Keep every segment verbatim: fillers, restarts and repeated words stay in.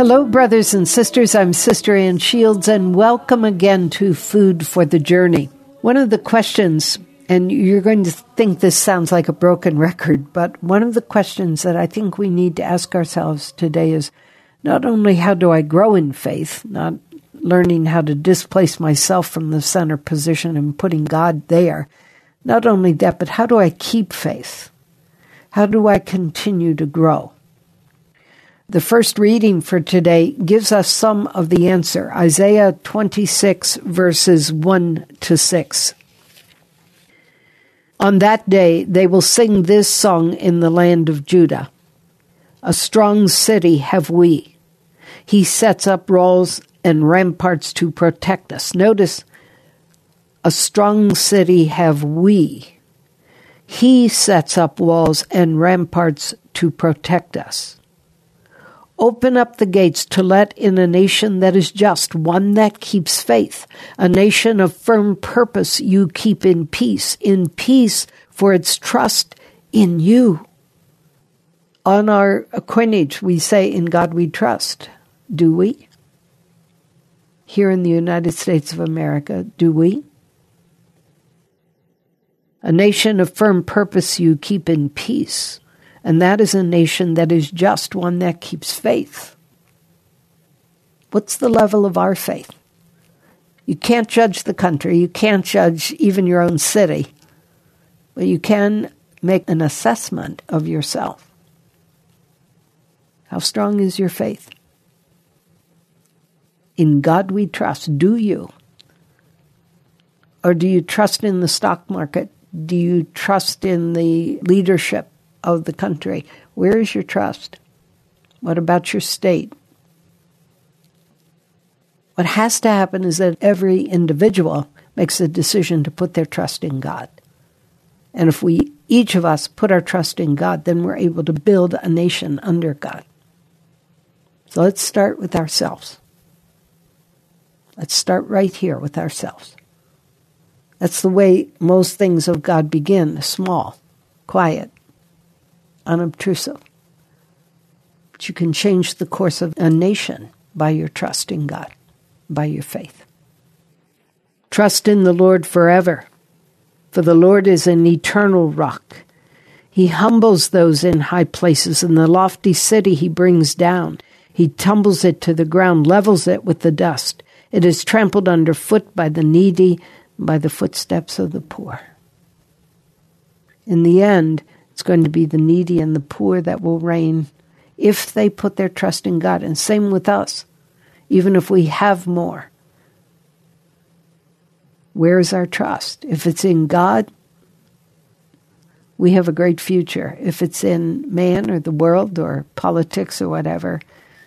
Hello, brothers and sisters. I'm Sister Ann Shields, and welcome again to Food for the Journey. One of the questions, and you're going to think this sounds like a broken record, but one of the questions that I think we need to ask ourselves today is not only how do I grow in faith, not learning how to displace myself from the center position and putting God there. Not only that, but how do I keep faith? How do I continue to grow? The first reading for today gives us some of the answer. Isaiah twenty-six, verses one to six. On that day, they will sing this song in the land of Judah. A strong city have we. He sets up walls and ramparts to protect us. Notice, a strong city have we. He sets up walls and ramparts to protect us. Open up the gates to let in a nation that is just, one that keeps faith, a nation of firm purpose you keep in peace, in peace for its trust in you. On our coinage, we say, in God we trust. Do we? Here in the United States of America, do we? A nation of firm purpose you keep in peace. And that is a nation that is just, one that keeps faith. What's the level of our faith? You can't judge the country. You can't judge even your own city. But you can make an assessment of yourself. How strong is your faith? In God we trust. Do you? Or do you trust in the stock market? Do you trust in the leadership of the country? Where is your trust? What about your state? What has to happen is that every individual makes a decision to put their trust in God. And if we, each of us, put our trust in God, then we're able to build a nation under God. So let's start with ourselves. Let's start right here with ourselves. That's the way most things of God begin, small, quiet, unobtrusive. But you can change the course of a nation by your trust in God, by your faith. Trust in the Lord forever, for the Lord is an eternal rock. He humbles those in high places, and the lofty city he brings down. He tumbles it to the ground, levels it with the dust. It is trampled underfoot by the needy, by the footsteps of the poor. In the end, it's going to be the needy and the poor that will reign if they put their trust in God. And same with us, even if we have more. Where is our trust? If it's in God, we have a great future. If it's in man or the world or politics or whatever,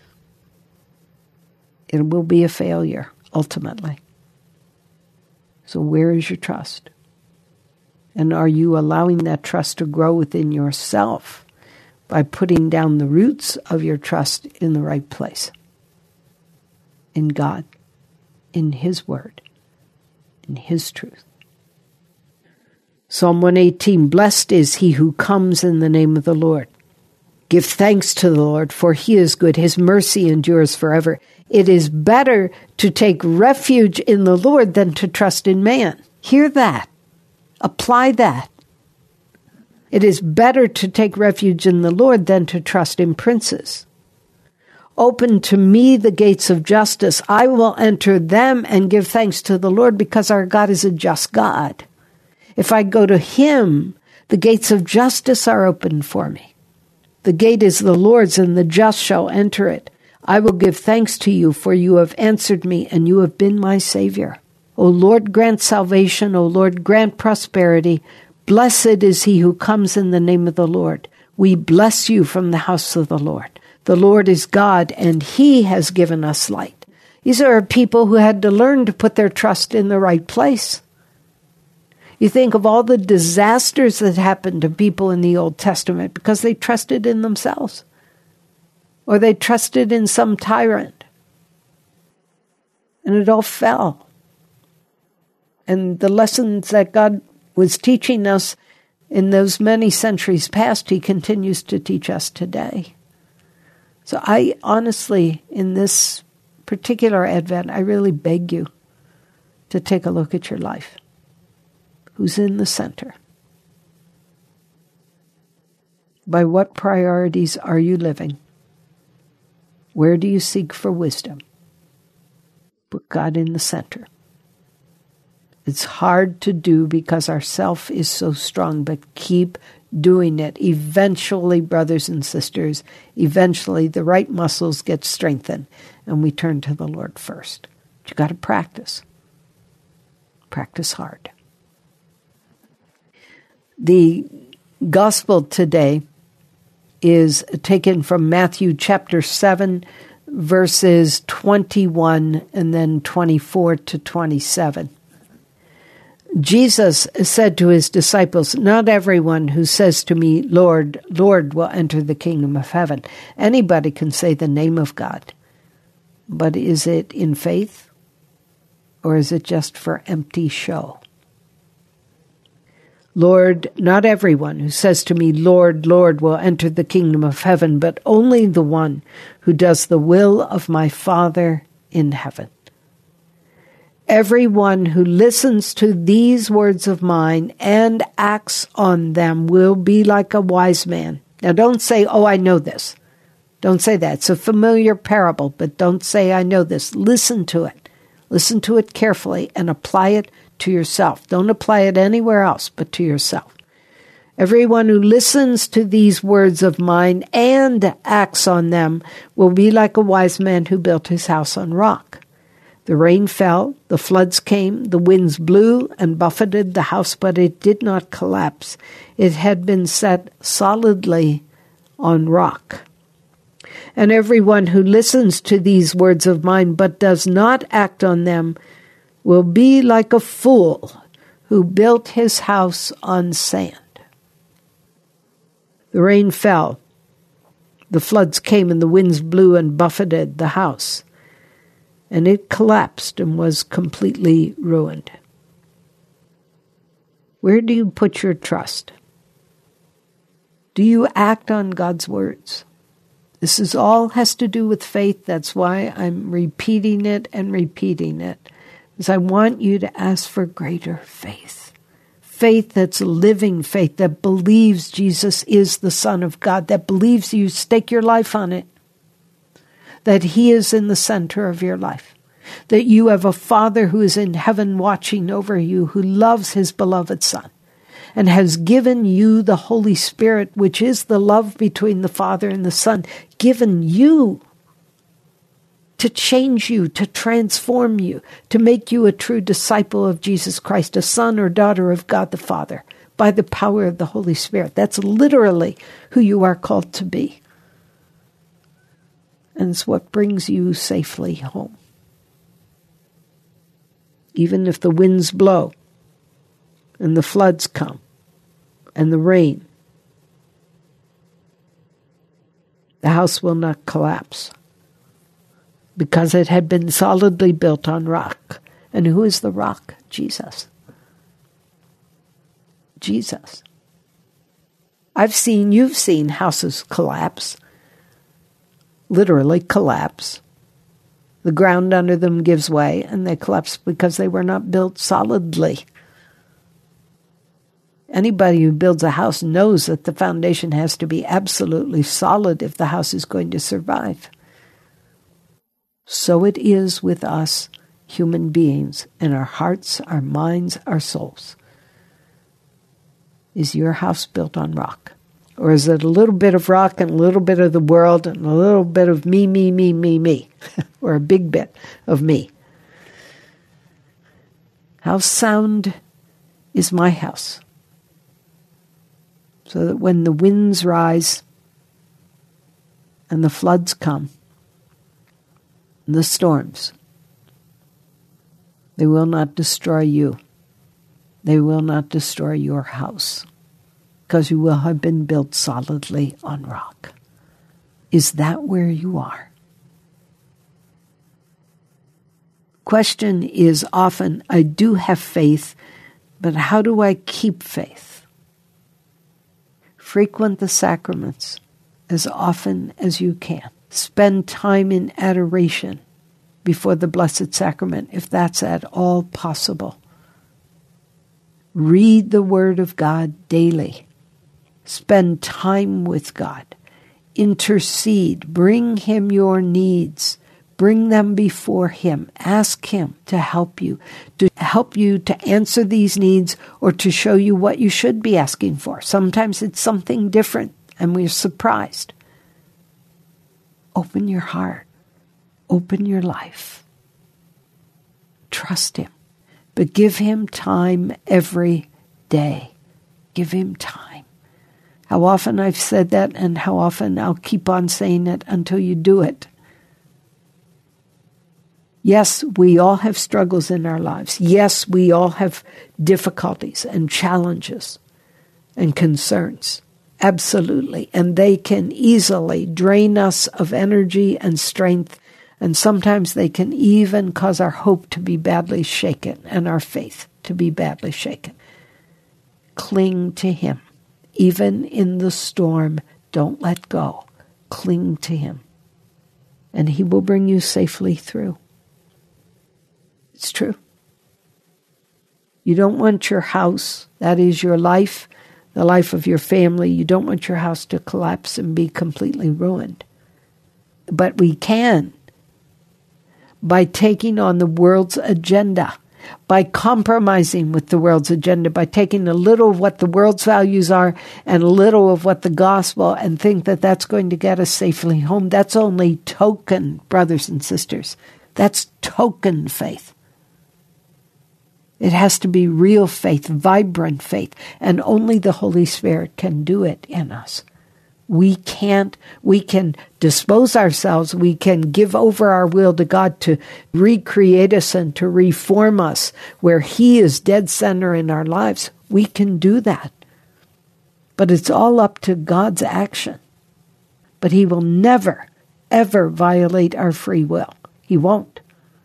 it will be a failure, ultimately. So where is your trust? And are you allowing that trust to grow within yourself by putting down the roots of your trust in the right place? In God, in His Word, in His truth. Psalm one eighteen, blessed is he who comes in the name of the Lord. Give thanks to the Lord, for He is good. His mercy endures forever. It is better to take refuge in the Lord than to trust in man. Hear that. Apply that. It is better to take refuge in the Lord than to trust in princes. Open to me the gates of justice. I will enter them and give thanks to the Lord, because our God is a just God. If I go to Him, the gates of justice are opened for me. The gate is the Lord's, and the just shall enter it. I will give thanks to you, for you have answered me, and you have been my Savior. O Lord, grant salvation. O Lord, grant prosperity. Blessed is he who comes in the name of the Lord. We bless you from the house of the Lord. The Lord is God, and He has given us light. These are people who had to learn to put their trust in the right place. You think of all the disasters that happened to people in the Old Testament because they trusted in themselves, or they trusted in some tyrant, and it all fell. And the lessons that God was teaching us in those many centuries past, He continues to teach us today. So I honestly, in this particular Advent, I really beg you to take a look at your life. Who's in the center? By what priorities are you living? Where do you seek for wisdom? Put God in the center. It's hard to do because our self is so strong, but keep doing it. Eventually, brothers and sisters, eventually the right muscles get strengthened and we turn to the Lord first. But you got to practice. Practice hard. The gospel today is taken from Matthew chapter seven, verses twenty-one and then twenty-four to twenty-seven. Jesus said to his disciples, "Not everyone who says to me, 'Lord, Lord,' will enter the kingdom of heaven." Anybody can say the name of God, but is it in faith or is it just for empty show? Lord, not everyone who says to me, 'Lord, Lord,' will enter the kingdom of heaven, but only the one who does the will of my Father in heaven. Everyone who listens to these words of mine and acts on them will be like a wise man." Now don't say, "Oh, I know this." Don't say that. It's a familiar parable, but don't say, "I know this." Listen to it. Listen to it carefully and apply it to yourself. Don't apply it anywhere else but to yourself. Everyone who listens to these words of mine and acts on them will be like a wise man who built his house on rock. The rain fell, the floods came, the winds blew and buffeted the house, but it did not collapse. It had been set solidly on rock. And everyone who listens to these words of mine but does not act on them will be like a fool who built his house on sand. The rain fell, the floods came, and the winds blew and buffeted the house, and it collapsed and was completely ruined. Where do you put your trust? Do you act on God's words? This is all has to do with faith. That's why I'm repeating it and repeating it. Because I want you to ask for greater faith. Faith that's living faith, that believes Jesus is the Son of God, that believes you stake your life on it, that He is in the center of your life, that you have a Father who is in heaven watching over you, who loves His beloved Son, and has given you the Holy Spirit, which is the love between the Father and the Son, given you to change you, to transform you, to make you a true disciple of Jesus Christ, a son or daughter of God the Father, by the power of the Holy Spirit. That's literally who you are called to be. And it's what brings you safely home. Even if the winds blow, and the floods come, and the rain, the house will not collapse, because it had been solidly built on rock. And who is the rock? Jesus. Jesus. I've seen, you've seen houses collapse, literally collapse. The ground under them gives way, and they collapse because they were not built solidly. Anybody who builds a house knows that the foundation has to be absolutely solid if the house is going to survive. So it is with us human beings, in our hearts, our minds, our souls. Is your house built on rock? Or is it a little bit of rock and a little bit of the world and a little bit of me, me, me, me, me, or a big bit of me? How sound is my house? So that when the winds rise and the floods come, and the storms, they will not destroy you. They will not destroy your house, because you will have been built solidly on rock. Is that where you are? Question is often, I do have faith, but how do I keep faith? Frequent the sacraments as often as you can. Spend time in adoration before the Blessed Sacrament, if that's at all possible. Read the Word of God daily. Spend time with God. Intercede. Bring Him your needs. Bring them before Him. Ask Him to help you, to help you to answer these needs or to show you what you should be asking for. Sometimes it's something different and we're surprised. Open your heart. Open your life. Trust Him. But give Him time every day. Give Him time. How often I've said that and how often I'll keep on saying it until you do it. Yes, we all have struggles in our lives. Yes, we all have difficulties and challenges and concerns. Absolutely. And they can easily drain us of energy and strength. And sometimes they can even cause our hope to be badly shaken and our faith to be badly shaken. Cling to Him. Even in the storm, don't let go. Cling to Him. And He will bring you safely through. It's true. You don't want your house, that is your life, the life of your family, you don't want your house to collapse and be completely ruined. But we can, by taking on the world's agenda, by compromising with the world's agenda, by taking a little of what the world's values are and a little of what the gospel and think that that's going to get us safely home. That's only token, brothers and sisters. That's token faith. It has to be real faith, vibrant faith, and only the Holy Spirit can do it in us. We can't, we can dispose ourselves, we can give over our will to God to recreate us and to reform us where He is dead center in our lives. We can do that. But it's all up to God's action. But He will never, ever violate our free will. He won't.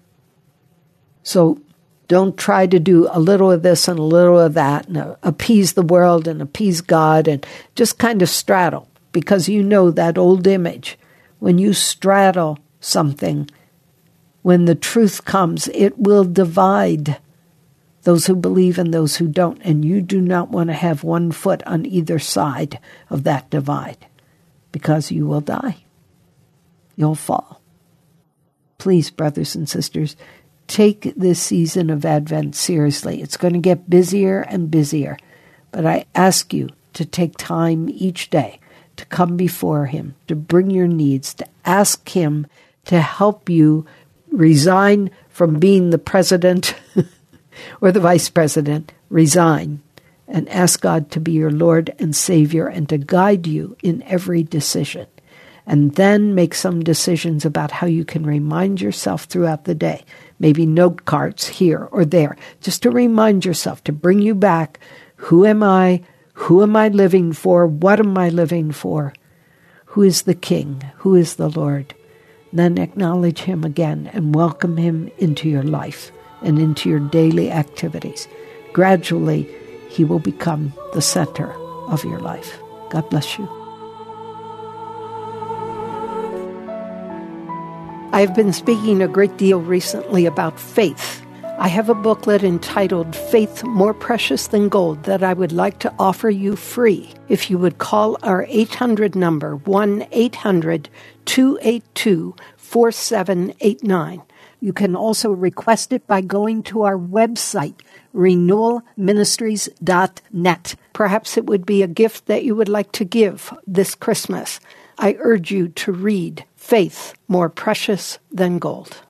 So don't try to do a little of this and a little of that and appease the world and appease God and just kind of straddle. Because you know that old image. When you straddle something, when the truth comes, it will divide those who believe and those who don't. And you do not want to have one foot on either side of that divide. Because you will die. You'll fall. Please, brothers and sisters, take this season of Advent seriously. It's going to get busier and busier. But I ask you to take time each day to come before Him, to bring your needs, to ask Him to help you resign from being the president or the vice president. Resign and ask God to be your Lord and Savior and to guide you in every decision. And then make some decisions about how you can remind yourself throughout the day. Maybe note cards here or there, just to remind yourself, to bring you back. Who am I? Who am I living for? What am I living for? Who is the King? Who is the Lord? Then acknowledge Him again and welcome Him into your life and into your daily activities. Gradually, He will become the center of your life. God bless you. I've been speaking a great deal recently about faith. I have a booklet entitled Faith More Precious Than Gold that I would like to offer you free if you would call our eight hundred number, one eight hundred two eight two four seven eight nine. You can also request it by going to our website, renewal ministries dot net. Perhaps it would be a gift that you would like to give this Christmas. I urge you to read Faith More Precious Than Gold.